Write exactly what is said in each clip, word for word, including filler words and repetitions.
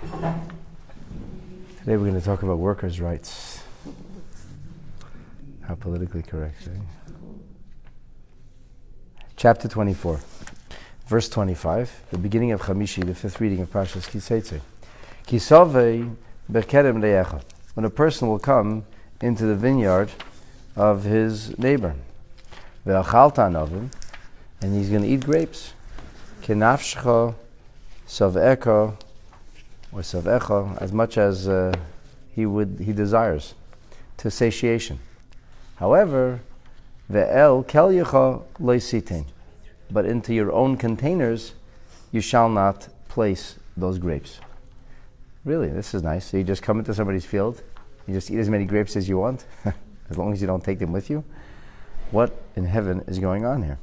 Today we're going to talk about workers' rights. How politically correct, eh? Chapter twenty-four, verse twenty-five, the beginning of Chamishi, the fifth reading of Parshas Ki Seitzei. Ki sovei bekerem le'echa. When a person will come into the vineyard of his neighbor, ve'achalta novim, and he's going to eat grapes. Ki nafshcha sovecha, or sovecha, as much as uh, he would he desires, to satiation. However, ve'el kel yecha le'sitin, but into your own containers you shall not place those grapes. Really, this is nice. So you just come into somebody's field, you just eat as many grapes as you want, as long as you don't take them with you. What in heaven is going on here?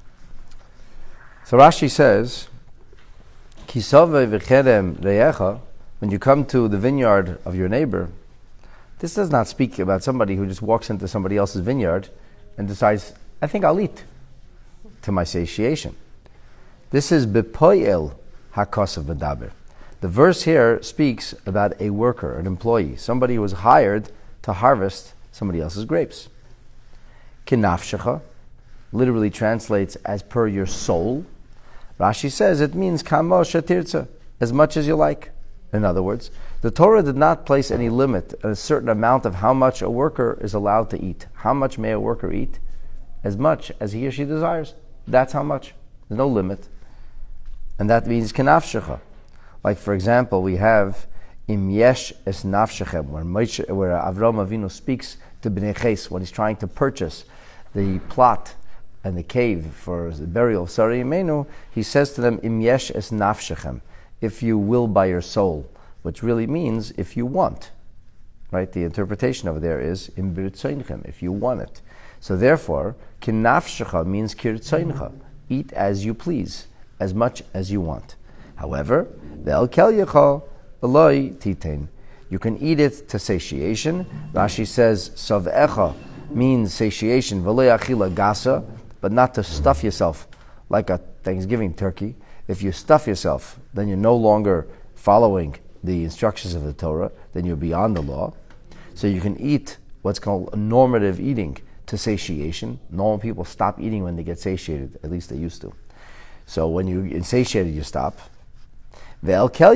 So Rashi says, Kisove v'cherem reyecha, when you come to the vineyard of your neighbor, this does not speak about somebody who just walks into somebody else's vineyard and decides, I think I'll eat to my satiation. This is bepoel hakosav medaber. The verse here speaks about a worker, an employee, somebody who was hired to harvest somebody else's grapes. Kinafshecha literally translates as per your soul. Rashi says it means kamo shatirtza, as much as you like. In other words, the Torah did not place any limit, a certain amount of how much a worker is allowed to eat. How much may a worker eat? As much as he or she desires. That's how much. There's no limit. And that means kinafshecha. Like, for example, we have Im Yesh Es Nafshechem, where, Moshe, where Avram Avinu speaks to Bnei Ches when he's trying to purchase the plot and the cave for the burial of Sarah Imenu. He says to them, Im Yesh Es Nafshechem, if you will by your soul, which really means if you want. Right? The interpretation over there is Im Birtzoinchem, if you want it. So therefore, Kin Nafshecha means Kirtzoincha, eat as you please, as much as you want. However, ve'el kel yecha eloi titein, you can eat it to satiation. Rashi says sovecha means satiation, v'lo achila gasa, but not to stuff yourself like a Thanksgiving turkey. If you stuff yourself, then you're no longer following the instructions of the Torah, then you're beyond the law. So you can eat what's called normative eating to satiation. Normal people stop eating when they get satiated, at least they used to. So when you're insatiated, you stop. However,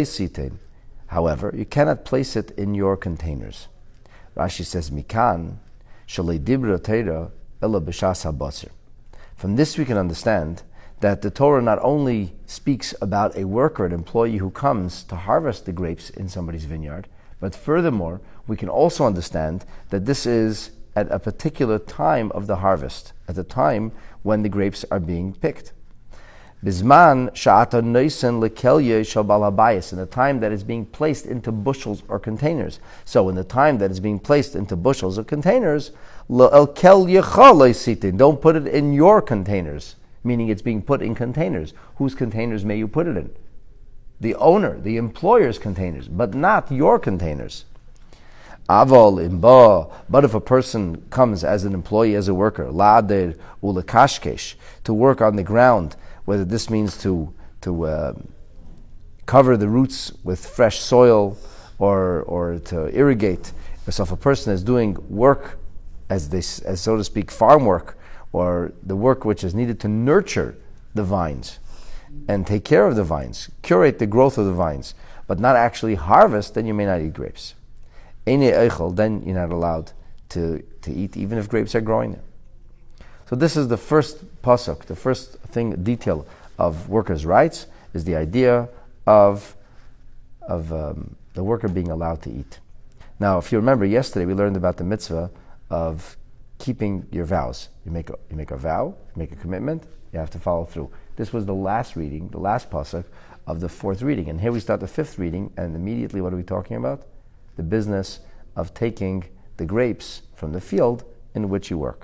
you cannot place it in your containers. Rashi says, Mikan shalei dibra Torah ela b'shas habasir. From this we can understand that the Torah not only speaks about a worker, an employee who comes to harvest the grapes in somebody's vineyard, but furthermore, we can also understand that this is at a particular time of the harvest, at the time when the grapes are being picked. Bizman sha'ata noisen lekelye shal bal habayis, in the time that is being placed into bushels or containers. So in the time that is being placed into bushels or containers, le'el yecha leisitin, don't put it in your containers, meaning it's being put in containers. Whose containers may you put it in? The owner, the employer's containers, but not your containers. Aval imba, but if a person comes as an employee, as a worker, la'ader ulekashkesh, to work on the ground, whether this means to to uh, cover the roots with fresh soil or or to irrigate. So if a person is doing work, as this, as so to speak, farm work, or the work which is needed to nurture the vines and take care of the vines, curate the growth of the vines, but not actually harvest, then you may not eat grapes. Then you're not allowed to, to eat, even if grapes are growing there. So this is the first pasuk, the first thing, detail of workers' rights, is the idea of, of um, the worker being allowed to eat. Now, if you remember, yesterday we learned about the mitzvah of keeping your vows. You make a, you make a vow, you make a commitment, you have to follow through. This was the last reading, the last pasuk of the fourth reading. And here we start the fifth reading, and immediately what are we talking about? The business of taking the grapes from the field in which you work.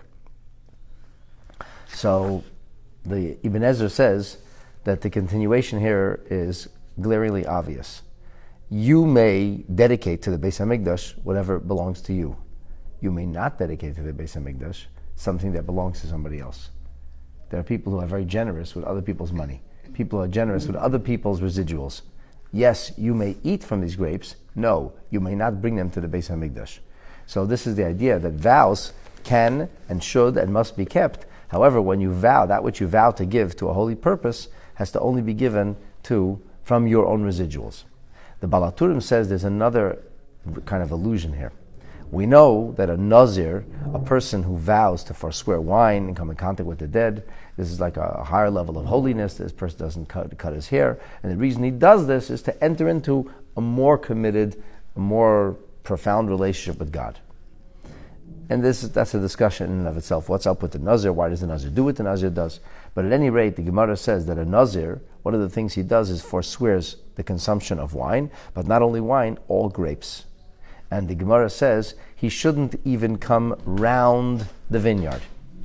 So the Ibn Ezra says that the continuation here is glaringly obvious. You may dedicate to the Beis HaMikdash whatever belongs to you. You may not dedicate to the Beis HaMikdash something that belongs to somebody else. There are people who are very generous with other people's money. People who are generous with other people's residuals. yes, you may eat from these grapes. No, you may not bring them to the Beis HaMikdash. So this is the idea that vows can and should and must be kept. However, when you vow, that which you vow to give to a holy purpose has to only be given to from your own residuals. The Baal HaTurim says there's another kind of illusion here. We know that a Nazir, a person who vows to forswear wine and come in contact with the dead, this is like a higher level of holiness. This person doesn't cut, cut his hair. And the reason he does this is to enter into a more committed, a more profound relationship with God. And this that's a discussion in and of itself. What's up with the Nazir? Why does the Nazir do what the Nazir does? But at any rate, the Gemara says that a Nazir, one of the things he does is forswears the consumption of wine, but not only wine, all grapes. And the Gemara says he shouldn't even come round the vineyard.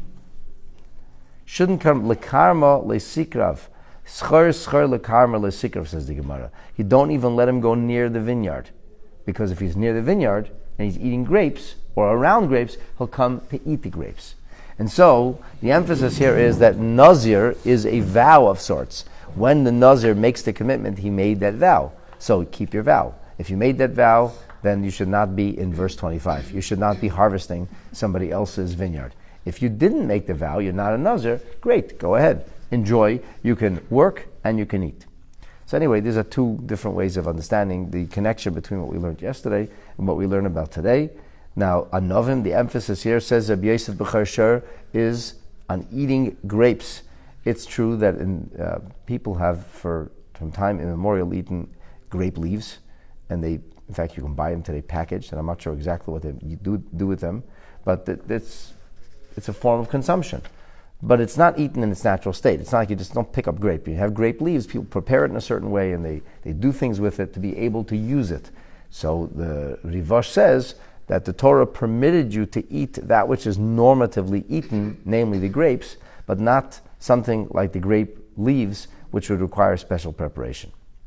Shouldn't come lekarma lesikrav. Schor schor lekarma lesikrav, says the Gemara. You don't even let him go near the vineyard. Because if he's near the vineyard and he's eating grapes or around grapes, he'll come to eat the grapes. And so the emphasis here is that Nazir is a vow of sorts. When the Nazir makes the commitment, he made that vow. So keep your vow. If you made that vow, then you should not be in verse twenty-five. You should not be harvesting somebody else's vineyard. If you didn't make the vow, you're not a Nazir, great, go ahead. Enjoy. You can work and you can eat. So anyway, these are two different ways of understanding the connection between what we learned yesterday and what we learn about today. Now, Anovim, the emphasis here says Rabbi Yosef Bechor Shor is on eating grapes. It's true that in, uh, people have, for from time immemorial, eaten grape leaves, and they, in fact, you can buy them today packaged, and I'm not sure exactly what they do do with them, but th- it's it's a form of consumption. But it's not eaten in its natural state. It's not like you just don't pick up grape. You have grape leaves, people prepare it in a certain way, and they, they do things with it to be able to use it. So the Rivash says that the Torah permitted you to eat that which is normatively eaten, namely the grapes, but not something like the grape leaves, which would require special preparation.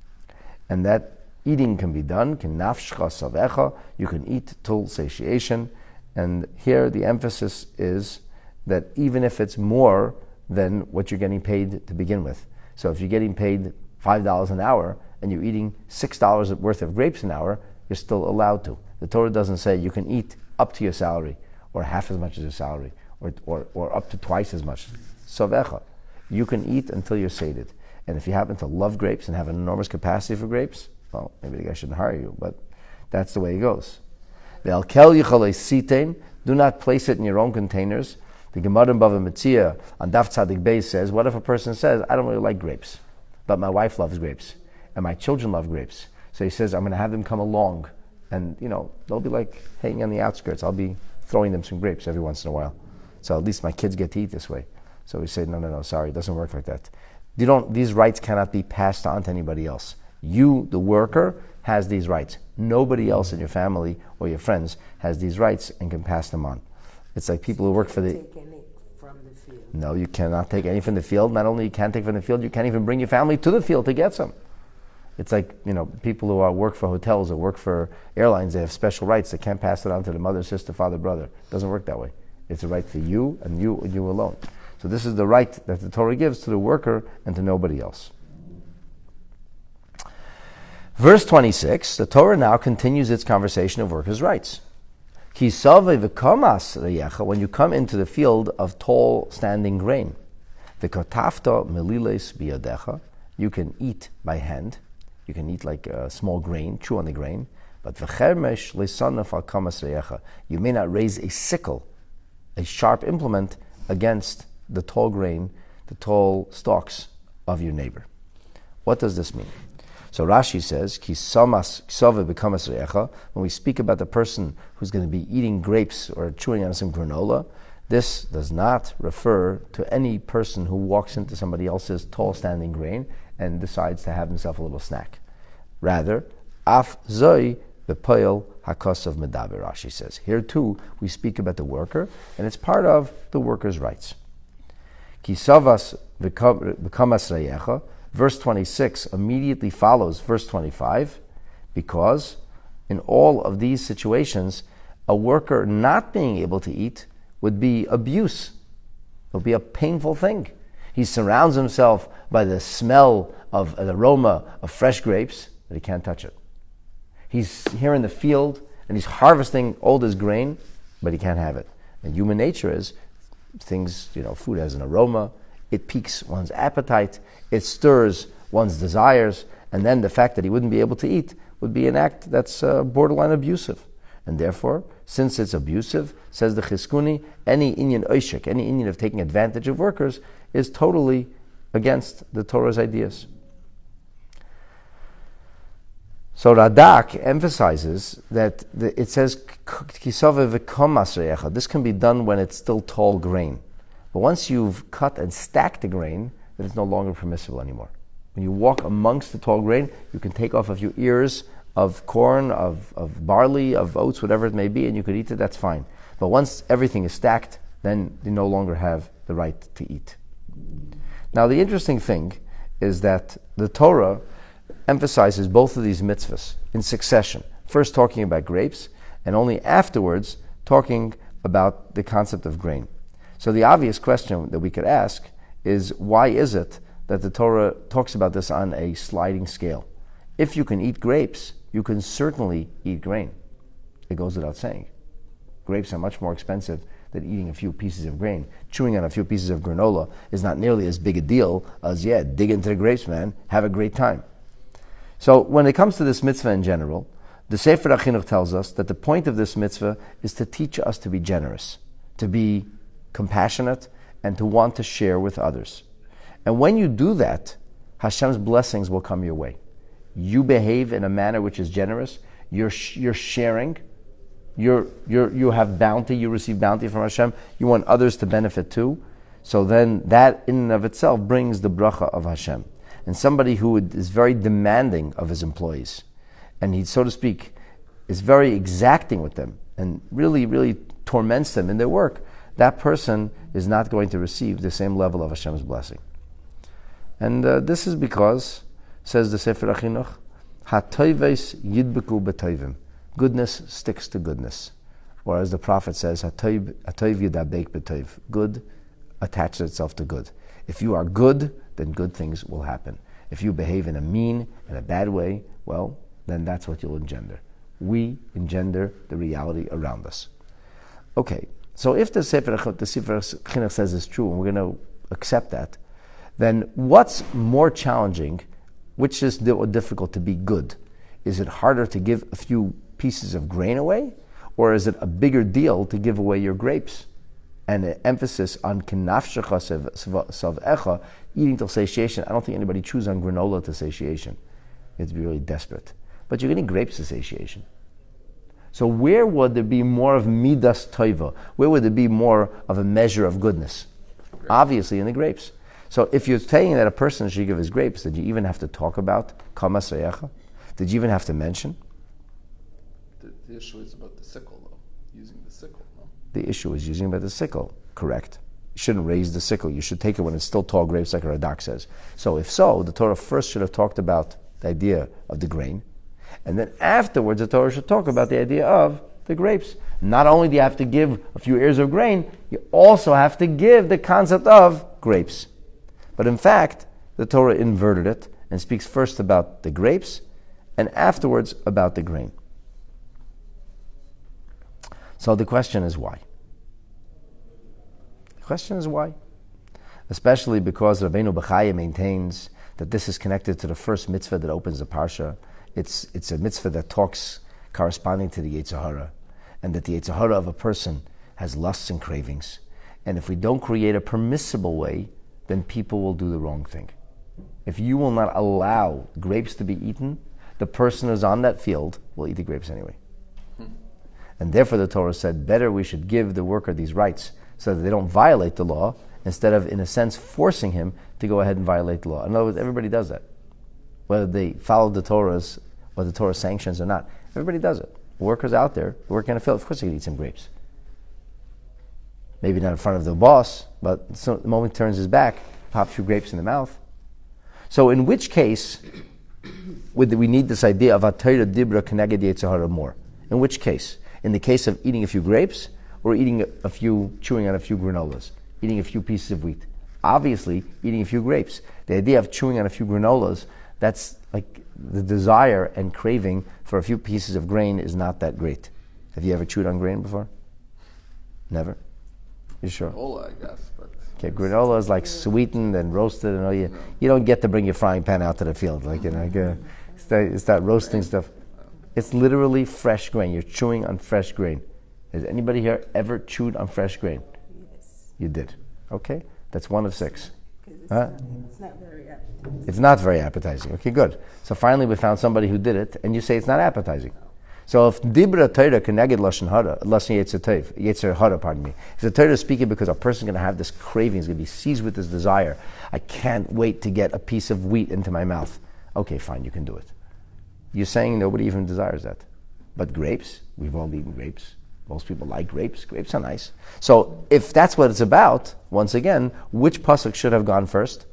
And that eating can be done, can nafshcha savecha, you can eat till satiation. And here the emphasis is that even if it's more than what you're getting paid to begin with. So if you're getting paid five dollars an hour and you're eating six dollars worth of grapes an hour, you're still allowed to. The Torah doesn't say you can eat up to your salary, or half as much as your salary, or or, or up to twice as much. Sovecha. You can eat until you're sated. And if you happen to love grapes and have an enormous capacity for grapes, well, maybe the guy shouldn't hire you, but that's the way it goes. The alkel yichalei sitain, do not place it in your own containers. The Gemara in Bava Metzia on Daf Tzadik Beis says, what if a person says, I don't really like grapes, but my wife loves grapes, and my children love grapes. So he says, I'm going to have them come along, and you know they'll be like hanging on the outskirts. I'll be throwing them some grapes every once in a while. So at least my kids get to eat this way. So we say, no, no, no, sorry, it doesn't work like that. You don't. These rights cannot be passed on to anybody else. You, the worker, has these rights. Nobody else in your family or your friends has these rights and can pass them on. It's like people who work for the... Take any from the field. No, you cannot take any from the field. Not only you can't take from the field, you can't even bring your family to the field to get some. It's like, you know, people who are, work for hotels or work for airlines, they have special rights. They can't pass it on to the mother, sister, father, brother. It doesn't work that way. It's a right for you and you and you alone. So this is the right that the Torah gives to the worker and to nobody else. Verse twenty-six, the Torah now continues its conversation of workers' rights. When you come into the field of tall standing grain, you can eat by hand. You can eat like a small grain, chew on the grain. But you may not raise a sickle, a sharp implement, against the tall grain, the tall stalks of your neighbor. What does this mean? So Rashi says, when we speak about the person who's going to be eating grapes or chewing on some granola, this does not refer to any person who walks into somebody else's tall standing grain and decides to have himself a little snack. Rather, af zoi bepoil hakosav medaber, Rashi says. Here too, we speak about the worker, and it's part of the worker's rights. Kisavas bekamas reyecha. Verse twenty-six immediately follows verse twenty-five, because in all of these situations, a worker not being able to eat would be abuse. It would be a painful thing. He surrounds himself by the smell of an aroma of fresh grapes, that he can't touch it. He's here in the field and he's harvesting all this grain, but he can't have it. And human nature is things, you know, food has an aroma, it piques one's appetite, it stirs one's desires, and then the fact that he wouldn't be able to eat would be an act that's uh, borderline abusive. And therefore, since it's abusive, says the Chizkuni, any Inyan Oishik, any Inyan of taking advantage of workers, is totally against the Torah's ideas. So Radak emphasizes that the, it says, Kisove v'kom masreyecha. This can be done when it's still tall grain. But once you've cut and stacked the grain, then it's no longer permissible anymore. When you walk amongst the tall grain, you can take off a few ears of corn, of, of barley, of oats, whatever it may be, and you could eat it, that's fine. But once everything is stacked, then you no longer have the right to eat. Now the interesting thing is that the Torah emphasizes both of these mitzvahs in succession. First talking about grapes, and only afterwards talking about the concept of grain. So the obvious question that we could ask is, why is it that the Torah talks about this on a sliding scale? If you can eat grapes, you can certainly eat grain. It goes without saying. Grapes are much more expensive than eating a few pieces of grain. Chewing on a few pieces of granola is not nearly as big a deal as, yeah, dig into the grapes, man, have a great time. So when it comes to this mitzvah in general, the Sefer HaChinuch tells us that the point of this mitzvah is to teach us to be generous, to be compassionate, and to want to share with others. And when you do that, Hashem's blessings will come your way. You behave in a manner which is generous, you're, you're sharing, you're, you're, you have bounty, you receive bounty from Hashem, you want others to benefit too. So then that in and of itself brings the bracha of Hashem. And somebody who is very demanding of his employees, and he, so to speak, is very exacting with them, and really, really torments them in their work, that person is not going to receive the same level of Hashem's blessing. And uh, this is because, says the Sefer HaChinuch, HaToives yidbeku b'toivim. Goodness sticks to goodness. Or as the prophet says, HaToiv yidabek b'toiv. Good attaches itself to good. If you are good, then good things will happen. If you behave in a mean and a bad way, well, then that's what you'll engender. We engender the reality around us. Okay, so if the Sefer Chinuch says is true, and we're going to accept that, then what's more challenging, which is difficult to be good? Is it harder to give a few pieces of grain away, or is it a bigger deal to give away your grapes? And an emphasis on kinafshecha sav'echa, eating till satiation. I don't think anybody chews on granola to satiation. You have to be really desperate. But you're getting grapes to satiation. So where would there be more of midas toiva? Where would there be more of a measure of goodness? Grapes. Obviously in the grapes. So if you're saying that a person should give his grapes, did you even have to talk about kamas reyecha? Did you even have to mention? The, the issue is about the sickle, though. Using the sickle, no? The issue is using by the sickle. Correct. You shouldn't raise the sickle. You should take it when it's still tall grapes, like Radak says. So if so, the Torah first should have talked about the idea of the grain, and then afterwards the Torah should talk about the idea of the grapes. Not only do you have to give a few ears of grain, you also have to give the concept of grapes. But in fact, the Torah inverted it and speaks first about the grapes and afterwards about the grain. So the question is why? The question is why? Especially because Rabbeinu Bechaya maintains that this is connected to the first mitzvah that opens the parsha. It's, it's a mitzvah that talks corresponding to the Yetzer Hara, and that the Yetzer Hara of a person has lusts and cravings. And if we don't create a permissible way, then people will do the wrong thing. If you will not allow grapes to be eaten, the person who's on that field will eat the grapes anyway. Hmm. And therefore the Torah said, better we should give the worker these rights so that they don't violate the law, instead of, in a sense, forcing him to go ahead and violate the law. In other words, everybody does that. Whether they follow the Torah's, what the Torah sanctions or not, everybody does it. Workers out there working in a field, of course they can eat some grapes. Maybe not in front of the boss, but so the moment he turns his back, pop a few grapes in the mouth. So in which case would we need this idea of Atayra Dibra Keneged Yetzer Hara more? In which case? In the case of eating a few grapes, or eating a, a few, chewing on a few granolas, eating a few pieces of wheat? Obviously, eating a few grapes. The idea of chewing on a few granolas that's like the desire and craving for a few pieces of grain is not that great. Have you ever chewed on grain before? Never? You sure? Granola, I guess, but Okay, granola is like sweetened and roasted, and all you No. you don't get to bring your frying pan out to the field, like you know, like, uh, start, start roasting stuff. It's literally fresh grain. You're chewing on fresh grain. Has anybody here ever chewed on fresh grain? Yes. You did. Okay, that's one of six. 'Cause it's, Huh? not, it's not very appetizing. It's not very appetizing. Okay, good. So finally, we found somebody who did it, and you say it's not appetizing. So if dibra Torah connected lashon hara, lashon yetzer tov, yetzer hara, pardon me, if the Torah is speaking because a person's going to have this craving, he's going to be seized with this desire. I can't wait to get a piece of wheat into my mouth. Okay, fine, you can do it. You're saying nobody even desires that, but grapes, we've all eaten grapes. Most people like grapes. Grapes are nice. So if that's what it's about, once again, which pasuk should have gone first?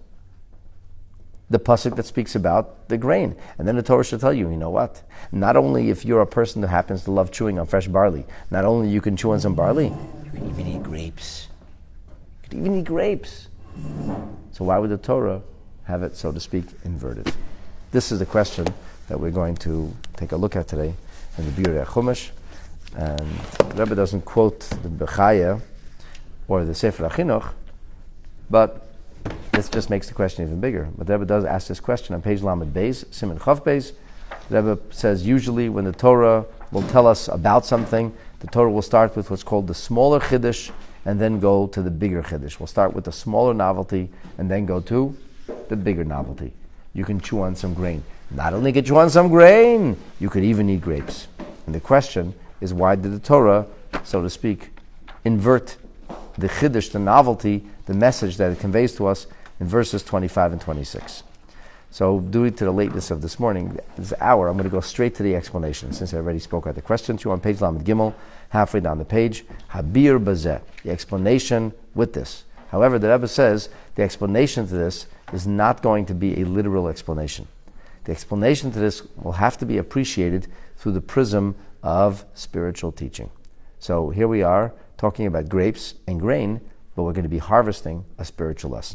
The pasuk that speaks about the grain. And then the Torah should tell you, you know what? Not only if you're a person who happens to love chewing on fresh barley, not only you can chew on some barley, you can even eat grapes. You can even eat grapes. So why would the Torah have it, so to speak, inverted? This is the question that we're going to take a look at today in the Biurei Chumash. And the Rebbe doesn't quote the Bechaya or the Sefer HaChinuch, but this just makes the question even bigger. But the Rebbe does ask this question on page Lamed Beis, Siman Chav Beis. The Rebbe says usually when the Torah will tell us about something, the Torah will start with what's called the smaller Chiddush and then go to the bigger Chiddush. We'll start with the smaller novelty and then go to the bigger novelty. You can chew on some grain. Not only can you chew on some grain, you could even eat grapes. And the question is, why did the Torah, so to speak, invert the Chiddush, the novelty, the message that it conveys to us in verses twenty-five and twenty-six. So due to the lateness of this morning, this hour, I'm going to go straight to the explanation, since I already spoke at the question to you on page Lamed Gimel, halfway down the page. Habir Bazeh, the explanation with this. However, the Rebbe says the explanation to this is not going to be a literal explanation. The explanation to this will have to be appreciated through the prism of spiritual teaching. So here we are talking about grapes and grain, but we're going to be harvesting a spiritual lesson.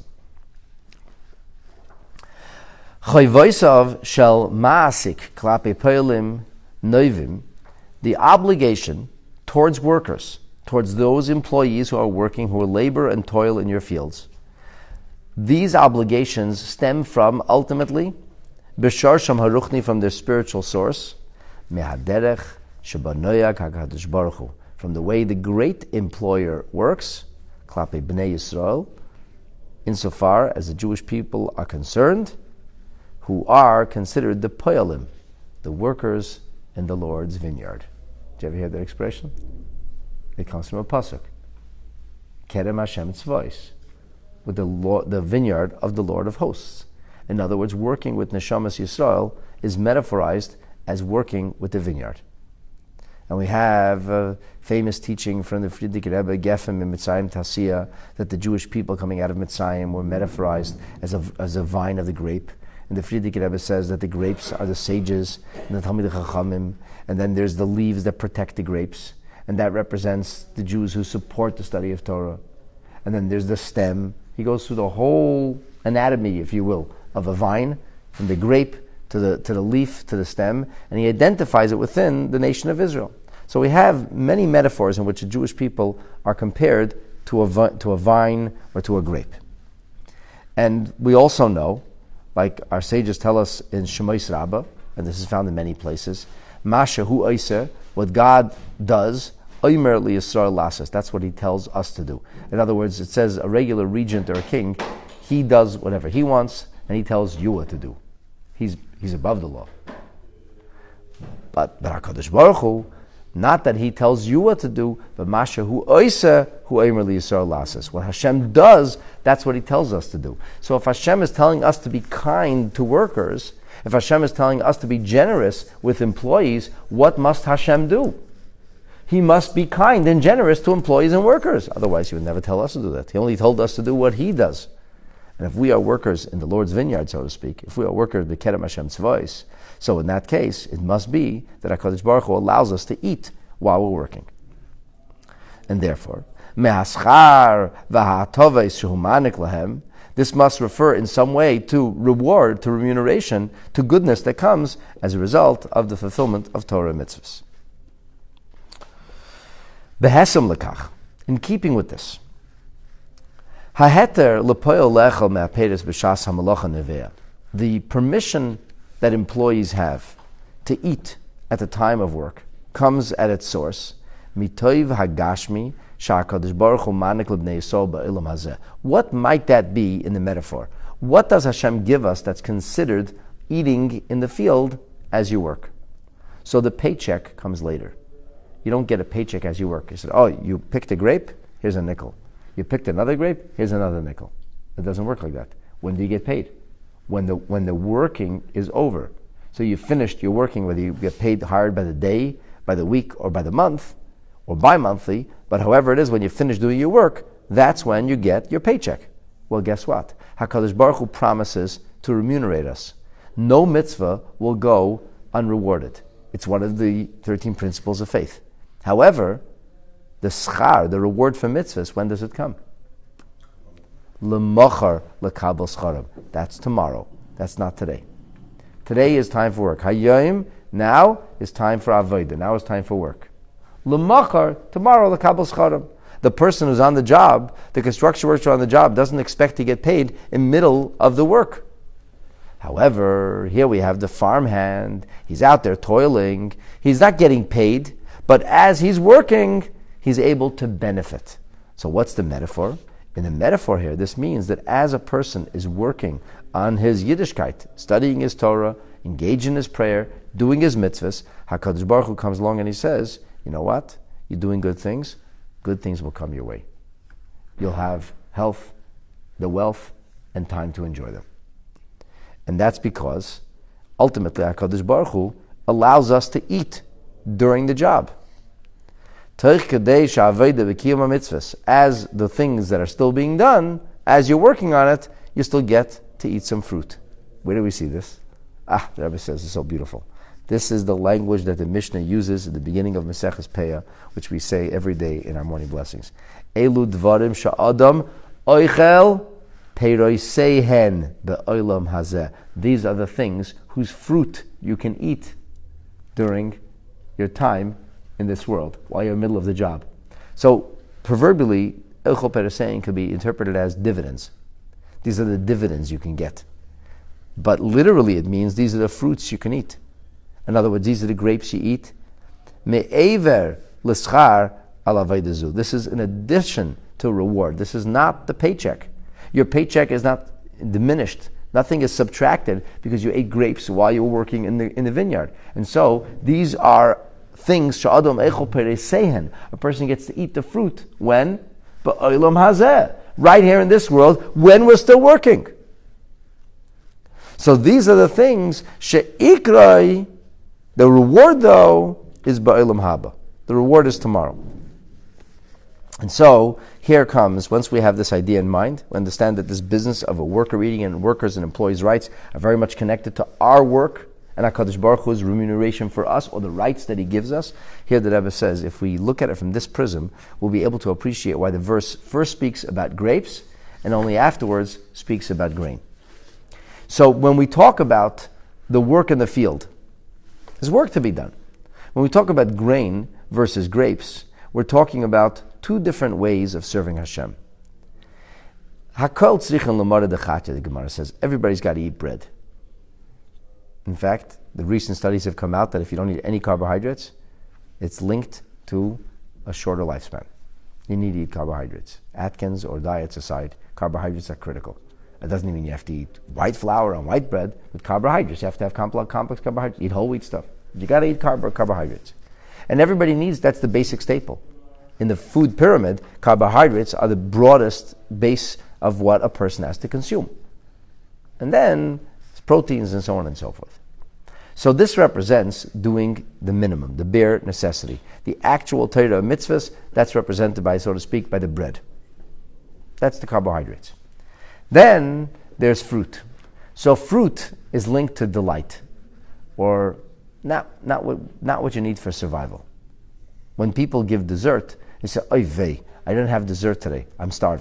Chayvoisav shel ma'asik klape poelim noivim, the obligation towards workers, towards those employees who are working, who labor and toil in your fields. These obligations stem from, ultimately, b'shar sham haruchni, from their spiritual source, mehaderech shebanoyak hakadosh baruch hu, from the way the great employer works, klape bnei Yisrael, insofar as the Jewish people are concerned, who are considered the poelim, the workers in the Lord's vineyard. Did you ever hear that expression? It comes from a pasuk, Kerem Hashem Tzvos, with the Lord, the vineyard of the Lord of hosts. In other words, working with Neshamas Yisrael is metaphorized as working with the vineyard. And we have a famous teaching from the Frierdiker Rebbe, Gefen in Mitzrayim Tasiya, that the Jewish people coming out of Mitzrayim were metaphorized as a, as a vine of the grape. And the Frierdiker Rebbe says that the grapes are the sages, and the Talmidei Chachamim, and then there's the leaves that protect the grapes, and that represents the Jews who support the study of Torah. And then there's the stem. He goes through the whole anatomy, if you will, of a vine, from the grape to the to the leaf to the stem, and he identifies it within the nation of Israel. So we have many metaphors in which the Jewish people are compared to a vi- to a vine or to a grape. And we also know, like our sages tell us in Shemois Rabbah, and this is found in many places, Masha hu oiseh, what God does, oimer li Yisrael lasses, that's what he tells us to do. In other words, it says a regular regent or a king, he does whatever he wants, and he tells you what to do. He's he's above the law. But but HaKadosh Baruch Hu, not that he tells you what to do, but Masha hu oiseh hu oimer li Yisrael lasses. What Hashem does, that's what he tells us to do. So if Hashem is telling us to be kind to workers, if Hashem is telling us to be generous with employees, what must Hashem do? He must be kind and generous to employees and workers. Otherwise, he would never tell us to do that. He only told us to do what he does. And if we are workers in the Lord's vineyard, so to speak, if we are workers b'kerem Hashem tzvos, so in that case, it must be that HaKadosh Baruch Hu allows us to eat while we're working. And therefore, me'aschar v'ha'atoves shehu ma'anik lahem, This must refer in some way to reward, to remuneration, to goodness that comes as a result of the fulfillment of Torah mitzvahs. Behesem lekach, in keeping with this, haheter lepoel lechel me'aperes b'shas hamalacha nevea, the permission that employees have to eat at the time of work comes at its source, mitoiv hagashmi sha'akadosh baruch hu manik lebnei Yisrael ba'olam hazeh. What might that be in the metaphor? What does Hashem give us that's considered eating in the field as you work? So the paycheck comes later. You don't get a paycheck as you work. You said, oh, you picked a grape, here's a nickel. You picked another grape, here's another nickel. It doesn't work like that. When do you get paid? When the when the working is over. So you finished your working, whether you get paid hired by the day, by the week, or by the month, or bi-monthly, but however it is, when you finish doing your work, that's when you get your paycheck. Well, guess what? HaKadosh Baruch Hu promises to remunerate us. No mitzvah will go unrewarded. It's one of the thirteen principles of faith. However, the schar, the reward for mitzvahs, when does it come? L'mochar l'kabel scharim. That's tomorrow. That's not today. Today is time for work. Hayom, now is time for avodah. Now is time for work. L'mochar, tomorrow l'kabel scharim. The person who's on the job, the construction worker on the job, doesn't expect to get paid in middle of the work. However, here we have the farmhand. He's out there toiling. He's not getting paid, but as he's working, he's able to benefit. So what's the metaphor? In the metaphor here, this means that as a person is working on his Yiddishkeit, studying his Torah, engaging in his prayer, doing his mitzvahs, HaKadosh Baruch Hu comes along and he says, you know what? You're doing good things. Good things will come your way. You'll have health, the wealth, and time to enjoy them. And that's because, ultimately, HaKadosh Baruch Hu allows us to eat during the job. As the things that are still being done, as you're working on it, you still get to eat some fruit. Where do we see this? Ah, the Rebbe says it's so beautiful. This is the language that the Mishnah uses at the beginning of Maseches Peah, which we say every day in our morning blessings. Elu dvarim sha'adam oichel peiroisehen be'olam hazeh. These are the things whose fruit you can eat during your time in this world, while you're in the middle of the job. So, proverbially, Eichel Peirosein could be interpreted as dividends. These are the dividends you can get. But literally it means these are the fruits you can eat. In other words, these are the grapes you eat. Me'ever l'schar al aveidazu. This is in addition to reward. This is not the paycheck. Your paycheck is not diminished. Nothing is subtracted because you ate grapes while you were working in the in the vineyard. And so these are things, sha'adam eichel peresehen. A person gets to eat the fruit when? Ba'olam hazeh. Right here in this world, when we're still working. So these are the things, she'ikrai, the reward though, is ba'olam haba. The reward is tomorrow. And so, here comes, once we have this idea in mind, we understand that this business of a worker eating and workers and employees' rights are very much connected to our work and HaKadosh Baruch Hu's remuneration for us, or the rights that He gives us. Here the Rebbe says, if we look at it from this prism, we'll be able to appreciate why the verse first speaks about grapes, and only afterwards speaks about grain. So when we talk about the work in the field, there's work to be done. When we talk about grain versus grapes, we're talking about two different ways of serving Hashem. Hakol tzrichen l'mara dechatya, the Gemara says, everybody's got to eat bread. In fact, the recent studies have come out that if you don't eat any carbohydrates, it's linked to a shorter lifespan. You need to eat carbohydrates. Atkins or diets aside, carbohydrates are critical. It doesn't mean you have to eat white flour and white bread with carbohydrates. You have to have complex, complex carbohydrates. Eat whole wheat stuff. You got to eat carb- carbohydrates. And everybody needs, that's the basic staple. In the food pyramid, carbohydrates are the broadest base of what a person has to consume. And then proteins and so on and so forth. So this represents doing the minimum, the bare necessity. The actual Torah mitzvahs, that's represented by, so to speak, by the bread. That's the carbohydrates. Then there's fruit. So fruit is linked to delight, or not, not, what, not what you need for survival. When people give dessert, they say, oy vey, I didn't have dessert today, I'm starving.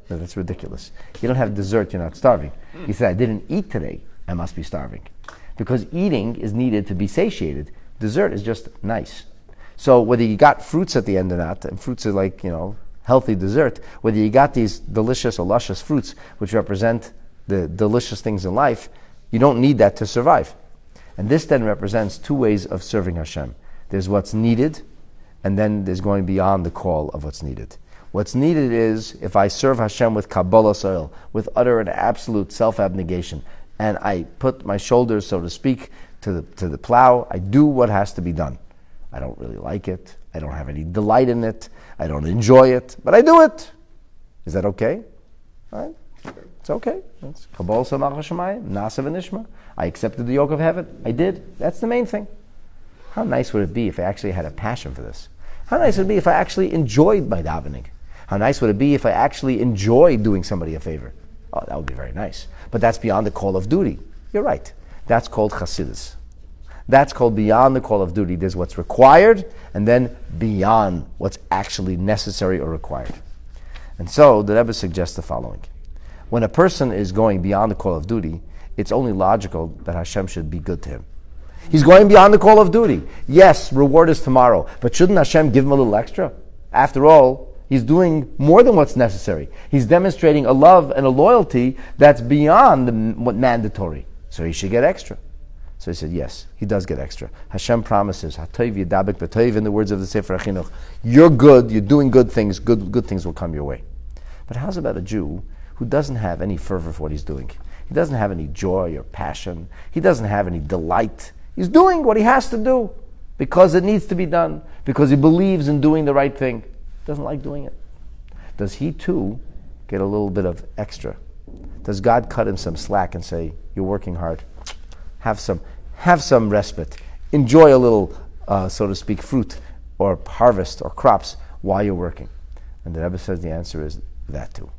No, that's ridiculous. You don't have dessert, you're not starving. He said, I didn't eat today, I must be starving. Because eating is needed to be satiated. Dessert is just nice. So whether you got fruits at the end or not, and fruits are like, you know, healthy dessert, whether you got these delicious or luscious fruits, which represent the delicious things in life, you don't need that to survive. And this then represents two ways of serving Hashem. There's what's needed, and then there's going beyond the call of what's needed. What's needed is, if I serve Hashem with Kabbalah soil, with utter and absolute self-abnegation, and I put my shoulders, so to speak, to the, to the plow, I do what has to be done. I don't really like it. I don't have any delight in it. I don't enjoy it, but I do it. Is that okay? All right? It's okay. It's Kabbalah Samach Hashemayim, Nasa v'nishma. I accepted the yoke of heaven. I did. That's the main thing. How nice would it be if I actually had a passion for this? How nice would it be if I actually enjoyed my davening? How nice would it be if I actually enjoyed doing somebody a favor? Oh, that would be very nice. But that's beyond the call of duty. You're right. That's called chassidus. That's called beyond the call of duty. There's what's required, and then beyond what's actually necessary or required. And so the Rebbe suggests the following. When a person is going beyond the call of duty, it's only logical that Hashem should be good to him. He's going beyond the call of duty. Yes, reward is tomorrow, but shouldn't Hashem give him a little extra? After all, he's doing more than what's necessary. He's demonstrating a love and a loyalty that's beyond the, what mandatory. So he should get extra. So he said, yes, he does get extra. Hashem promises, "Hatoiv yidabek b'toiv," in the words of the Sefer HaChinuch, you're good, you're doing good things, good, good things will come your way. But how's about a Jew who doesn't have any fervor for what he's doing? He doesn't have any joy or passion. He doesn't have any delight. He's doing what he has to do because it needs to be done, because he believes in doing the right thing. Doesn't like doing it. Does he too get a little bit of extra? Does God cut him some slack and say, you're working hard? Have some, have some respite. Enjoy a little, uh, so to speak, fruit or harvest or crops while you're working. And the Rebbe says the answer is that too.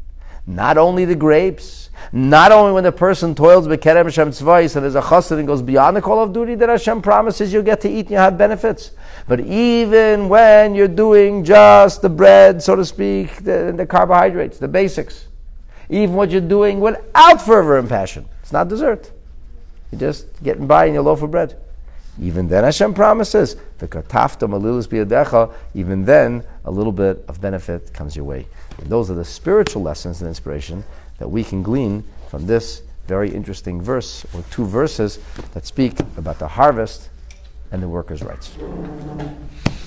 Not only the grapes, not only when the person toils b'kerem Hashem tzvais and there's a chassid and goes beyond the call of duty that Hashem promises you'll get to eat and you have benefits, but even when you're doing just the bread, so to speak, the, the carbohydrates, the basics, even what you're doing without fervor and passion, it's not dessert. You're just getting by in your loaf of bread. Even then Hashem promises, the katafta malilus biyadecha, even then a little bit of benefit comes your way. And those are the spiritual lessons and inspiration that we can glean from this very interesting verse, or two verses that speak about the harvest and the workers' rights.